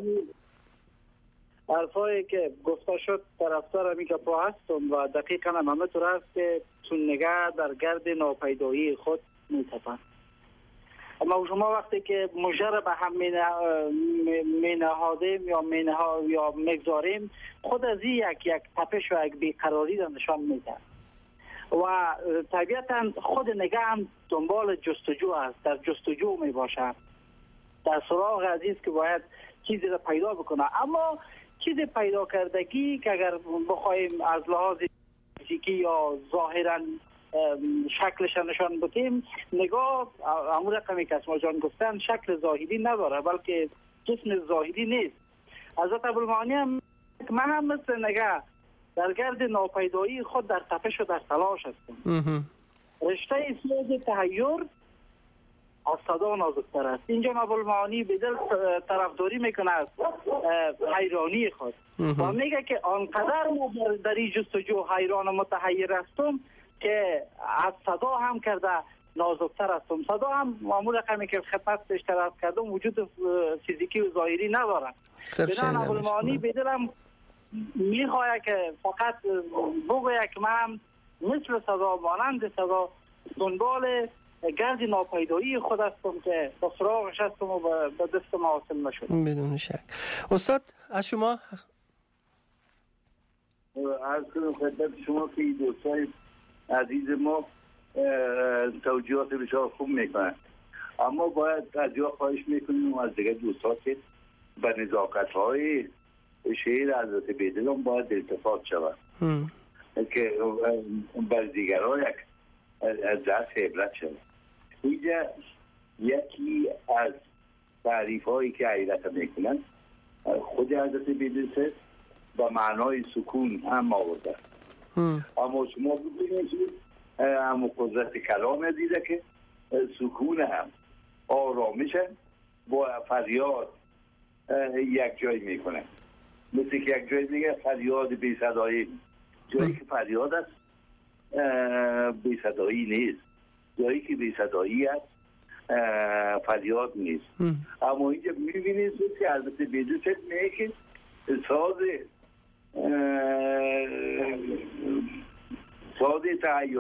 حرفایی که گفته شد طرفدار همی که پا هستم و دقیقا هم همه طور است که چون نگه در گرد ناپیدایی خود میتپند. اما شما وقتی که مژه را به هم می نهادیم یا میگذاریم خود از این یک تپش و یک بیقراری را نشان میده و طبیعتا خود نگاه هم دنبال جستجو است، در جستجو می باشد، در سراغ عزیز که باید چیزی را پیدا بکنه. اما چیز پیدا کردگی که اگر بخوایم از لحاظ فیزیکی یا ظاهرا شکلش نشان بدیم، نگاه همون رقمی که اسما جان گفتن شکل ظاهری نداره بلکه جسم ظاهری نیست. حضرت ابوالمعانی هم من هم مثل نگاه در گرد ناپیدایی خود در تپش و در تلاش هستم. رشته ساز تحیر از صدا نازکتر است. اینجا ابوالمعانی به دل طرفداری میکنه از حیرانی خود و میگه که آنقدر ما در این جستجو حیران و متحیر هستم که از صدا هم کرده نازکتر هستم. صدا هم معمول رقمی که خدمت اشتراک کردم وجود فیزیکی و ظاهری نداره. بنابراین ابوالمعانی به دلم میخواه که فقط بگوید که من مثل صدا مانند صدا دنبال گرد ناپیدایی خود هستم که با سراغش هستم و به دست ما حاصل نشد. بدون شک. استاد از شما عرض کنم خدمت شما که دوستای عزیز ما توجیهات بسیار خوب میکنن، اما باید از جا خواهش میکنیم و از دیگه دوستان که به نزاکت‌های شعر حضرت بیدل هم باید التفات شود که بر دیگرها یک از دست عبرت شد. اینجا یکی از تعریف هایی که حقیقت میکنن خود حضرت بیدرسه با معنای سکون هم آورده. اما شما ببینید اما قدرت کلام دیده که سکون هم آرامش هم با فریاد یک جای میکنه. مثل که یک جای میگه فریاد بی صدایی، جایی که فریاد است بی صدایی نیست، جایی که بی صدایی است فریاد نیست. اما اینجا میبینید که حضرت بیدرسه میگه که ساز تحیر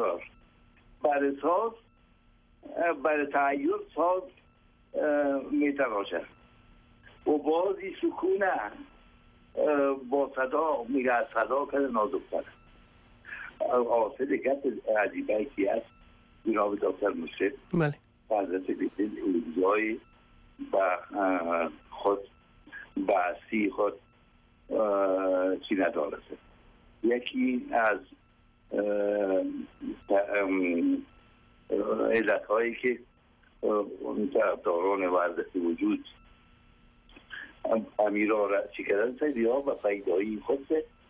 برای تحیر ساز میتراشه و بازی سکونه با صدا میگه از صدا که نازکتر. حاصل گفت عجیبه که هست جناب دکتر مشرف حضرت بیدرسه اوزای با خود بحثی خود چی ندارد. یکی از علت هایی که طرفداران وحدت وجود امیرا را چی کردن سیدی ها و فیدایی خود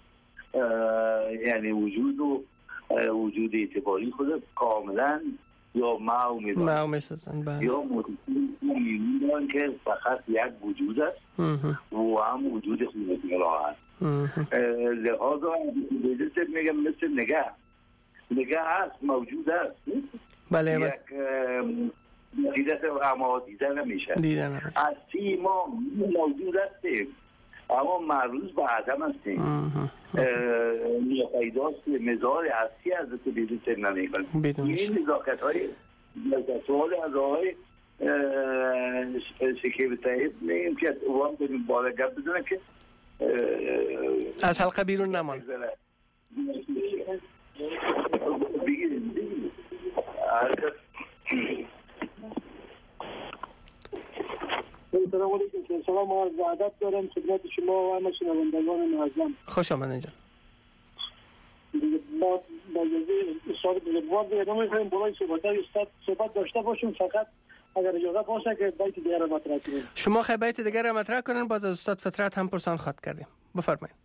یعنی وجود اعتباری خود کاملا یا معو میسازن یا میدونن که فقط یک وجود است و هم وجود خود را هست. لحاظا بیدرسه میگم مثل نگه هست، موجود هست، بله یک دیدت اما دیده نمیشه. از ما موجود هستیم اما معروض به عدم هستیم. پیداست مزار هستی از بیدرسه نمیکنه. این نزاکت های سوال از آقای شکیب طیب میگیم که اوام به بالا گفت بزنه که از حلقه بیرون نمان. سلام علیکم. سلام و عرض ادب دارم خدمت شما و همه شنوندگان معظم. خوش آمدید جان. با اجازه استاد بزرگوار ادامه کنیم بالای صحبت داشته باشیم، فقط اگر اجازه باشه که بیت دیگر را مطرح کنیم. شما خیلی بیت دیگر را مطرح کنین، باز از استاد فطرت هم پرسان خواهد کردیم. بفرمایید.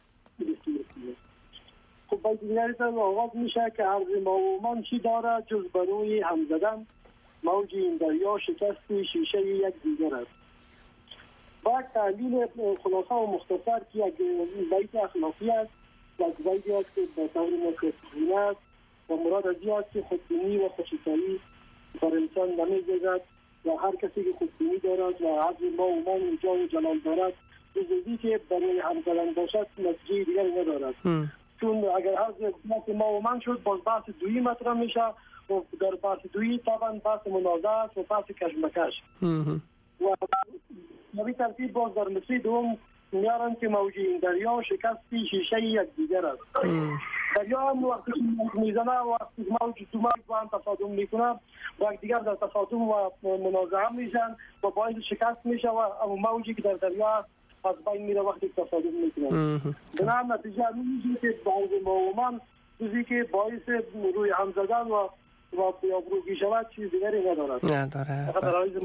خب بیت دیگری تا آغاز میشه که عرض ما و من چی داره جز بروی هم زدن، موج این دریا شکستی شیشه یک دیگر است. با تحلیل خلاصه و مختصر که یک بیت اخلاقی است و یک بیتی است که به طور مکرسینه است و مراد از این است که خودبینی و خوشیتایی بر انسان نمی‌گذارد و هر کسی که خودبینی دارد و عرض ما و من اینجا و جلال دارد بزرگی که برای هم زدن باشد نتیجه دیگری ندارد. چون اگر عرض ما و من شد باز بحث دویی مطرح میشه و در بحث دویی طبعا بحث منازعه است و بحث کشمکش و به ترتیب باز در مصری دوم میارن که موج این دریا شکستی شیشه یک دیگر است. دریا هم وقتی میزنه و وقتی موج دو موج با هم تصادم میکنه و دیگر در تصادم و منازعه میشن و باعث شکست میشه و موجی که در دریا از بین میره وقتی تصادم میکنه. بنابراین نتیجه میشه که بعض مومن چیزی که باعث روی هم زدن و بیابروگی شود چیز دیگری نداره.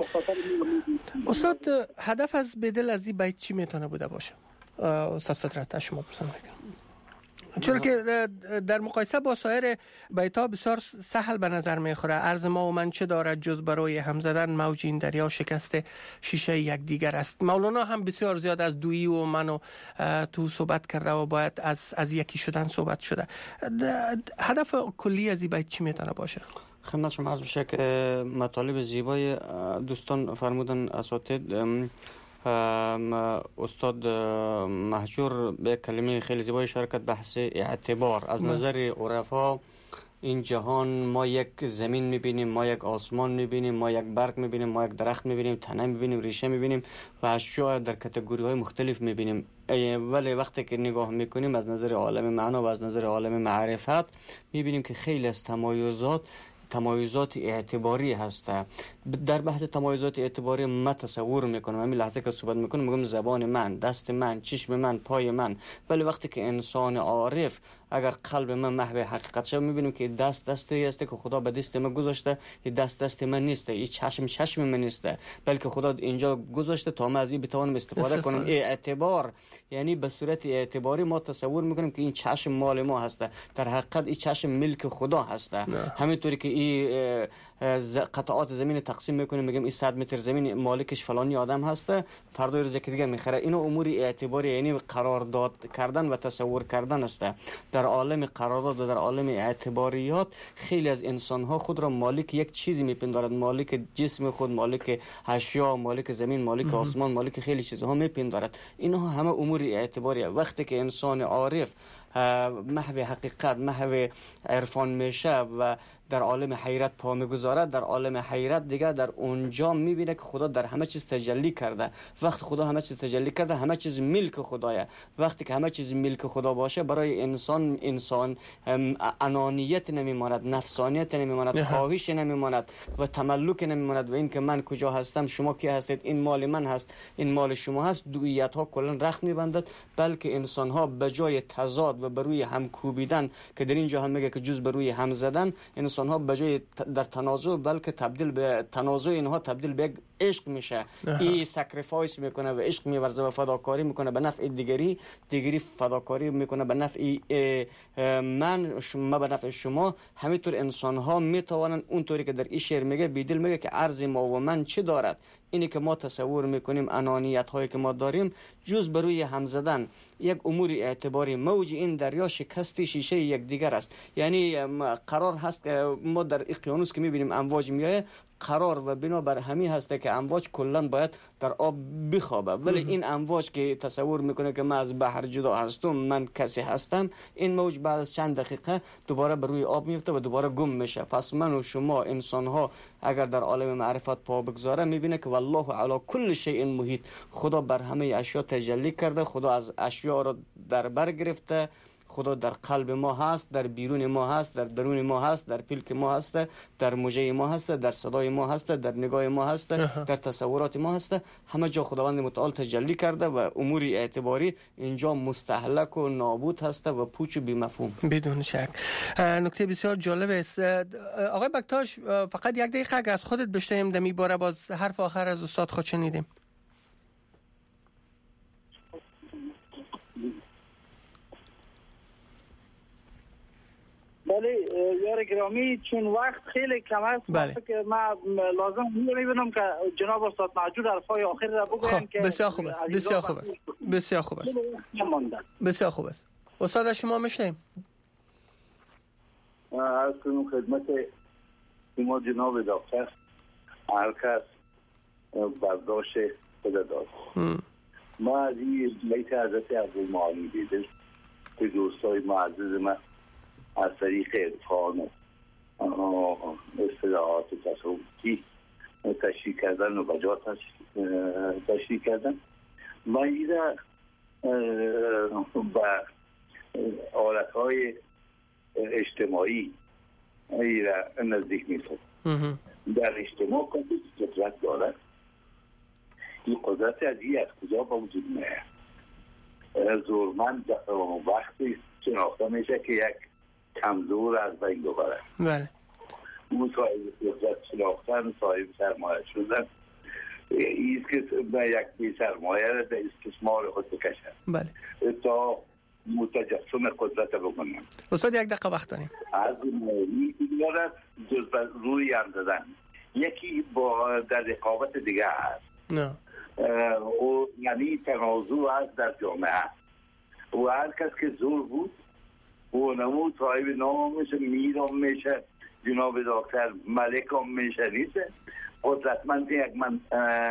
استاد هدف از بدل از این بیت چی میتونه بوده باشه؟ استاد فطرت از شما پرسان میکنم، چون که در مقایسه با سایر بیت ها بسیار سهل به نظر میخوره. عرض ما و من چه دارد جز برای هم زدن موج این دریا شکست شیشه یک دیگر است. مولانا هم بسیار زیاد از دویی و من و تو صحبت کرده و باید از یکی شدن صحبت شده. هدف کلی از این بیت چی میتونه باشه؟ خدمت شما عرض بشه که مطالب زیبای دوستان فرمودن اساتید. استاد مهجور به کلمه خیلی زیبای شرکت بحث اعتبار. از نظر عرفا این جهان ما یک زمین میبینیم، ما یک آسمان میبینیم، ما یک برگ میبینیم، ما یک درخت میبینیم، تنه میبینیم، ریشه میبینیم و اشیاء در کاتگوری های مختلف میبینیم. ولی وقتی که نگاه میکنیم از نظر عالم معنا و از نظر عالم معرفت میبینیم که خیلی از تمایزات اعتباری هست. در بحث تمایزات اعتباری من تصور میکنم، همین لحظه که صحبت میکنم میگم زبان من، دست من، چشم من، پای من. ولی وقتی که انسان عارف اگر قلب من محو حقیقت شد میبینیم که دستی است که خدا به دست من گذاشته. این دست من نیست، این چشم من نیست، بلکه خدا اینجا گذاشته تا من از این بتوانم استفاده کنم. اعتبار یعنی به صورت اعتباری ما تصور میکنیم که این چشم مال ما هسته، در حقیقت این چشم ملک خدا هسته. همینطوری که این قطعات زمین تقسیم میکنیم میگیم این 100 متر زمین مالکش فلانی آدم هسته، فردا روز که دیگه میخره. اینو امور اعتباری یعنی قرارداد کردن و تصور کردن است. در عالم قرارداد و در عالم اعتباریات خیلی از انسان ها خود را مالک یک چیزی میپندارند، مالک جسم خود، مالک اشیا، مالک زمین، مالک آسمان، مالک خیلی چیزها میپندارد. اینها همه امور اعتباریه. وقتی که انسان عارف محو حقیقت، محو عرفان میشه و در عالم حیرت پا میگذارد، در عالم حیرت دیگه در اونجا میبینه که خدا در همه چیز تجلی کرده. وقتی خدا همه چیز تجلی کرده، همه چیز ملک خدایه. وقتی که همه چیز ملک خدا باشه، برای انسان انانیت نمیماند، نفسانیت نمیماند، خواهش نمیماند و تملک نمیماند و این که من کجا هستم، شما کی هستید، این مال من هست، این مال شما هست. دوییت ها کلا رخت میبندد، بلکه انسان ها به جای تضاد و بر روی هم کوبیدن که در اینجا هم میگه که جز بر روی هم زدن، انسان ها به جای در تنازع بلکه تبدیل به تنازع اینها تبدیل به عشق میشه. این سکریفایس میکنه و عشق میورزه و فداکاری میکنه به نفع دیگری فداکاری میکنه به نفع من، شما به نفع شما. همینطور انسان ها میتوانن اونطوری که در این شعر میگه، بیدل میگه که عرض ما و من چه دارد. اینی که ما تصور میکنیم انانیت هایی که ما داریم جز بر روی هم زدن یک امور اعتباری. موج این دریا شکست شیشه یک دیگر است. یعنی قرار هست که ما در اقیانوس که میبینیم امواج میایه، قرار و بنا بر همی هسته که امواج کلا باید در آب بخوابه، ولی این امواج که تصور میکنه که من از بحر جدا هستم، من کسی هستم، این موج بعد از چند دقیقه دوباره بر روی آب میفته و دوباره گم میشه. پس من و شما انسان ها اگر در عالم معرفت پا بگذاره، میبینه که والله علی کل شیء محیط، خدا بر همه اشیا تجلی کرده، خدا از اشیا را در بر گرفته، خدا در قلب ما هست، در بیرون ما هست، در درون ما هست، در پلک ما هست، در موجه ما هست، در صدای ما هست، در نگاه ما هست، در تصورات ما هست. همه جا خداوند متعال تجلی کرده و امور اعتباری اینجا مستهلک و نابود هست و پوچ و بی مفهوم. بدون شک. نکته بسیار جالب است. آقای بکتاش، فقط یک دقیقه از خودت بشنویم در میباره، باز حرف آخر از استاد خود شنیدیم. بله یار گرامی، چون وقت خیلی کم است، که من لازم میبینم که جناب استاد مهجور حرفای آخر را بگویم که بسیار خوب است. بسیار خوب است. بسیار خوب است. بسیار خوب است. استاد شما میشنیم. از کنم خدمت شما جناب دکتر، هر کس برداشت خود داشت. ما از این بیت حضرت عبدالمعالی دیدم که دوستای معزز من از طریق عرفان اصطلاحات تصوفی تشریح کردن و بجا تشریح کردن. من ایره به حالتهای اجتماعی ایره نزدیک میشد. در اجتماع کسی قدرت دارد، این قدرت از کجا با وجود میاد؟ زورمند وقتی شناخته میشه که یک کمزور از بین ببره. بله. اون صاحب قدرت شناختن، صاحب سرمایه شدن، ایست که یک بی سرمایه را در استثمار خود بکشن. بله. تا متجسم قدرت بکنن. استاد یک دقیقه وقت داریم. از یکی دارد جز روی هم زدن، یکی با در رقابت دیگه هست. نه. و یعنی تنازع هست در جامعه و هر کس که زور بود و نمود صاحب نام میشه، میرم میشه، جناب دکتر ملک هم میشه، نیست قدرتمند یک من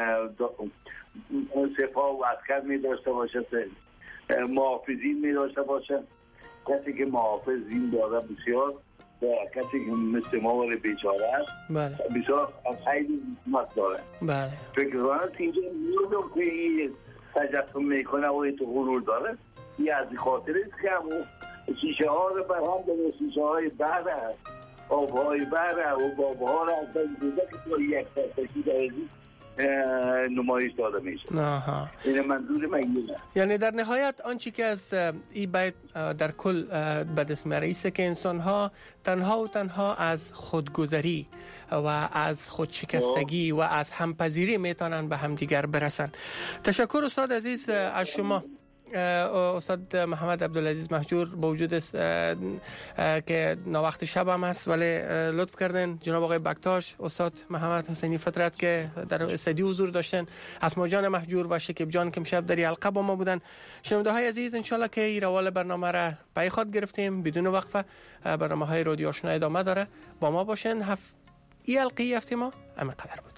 سپاه و عسکر می داشته باشه، محافظین می داشته باشه. کسی که محافظین داره بسیار و کسی که مثل ما ولی بیچاره است بسیار خیلی مست داره. بله. فکر کنم اینجا میدونم که این تجسم میکنه و این تو غرور داره. این از خاطر است که همون شیشه ها رو برهم به شیشه های بره، آب های بره و باب ها رو از بین دوزه که تو یک سرکشی دارید نمایش داده میشه. این منظور من اینه. یعنی در نهایت آنچه که از این بیت در کل به دست میاره است که انسان ها تنها از خودگذری و از خودشکستگی و از همپذیری میتونن به همدیگر برسن. تشکر استاد عزیز از شما. استاد محمد عبدالعزیز مهجور با وجود که وقت شب هم هست ولی لطف کردن جناب آقای بکتاش، استاد محمد حسینی فطرت که در استودیو حضور داشتن، اسما جان مهجور و شکیب جان که امشب در حلقه با ما بودن. شنونده های عزیز انشالله که این روال برنامه را پای خود گرفتیم بدون وقفه. برنامه های رادیو آشنا ادامه داره، با ما باشین. این حلقه هفته ما همین قدر بود.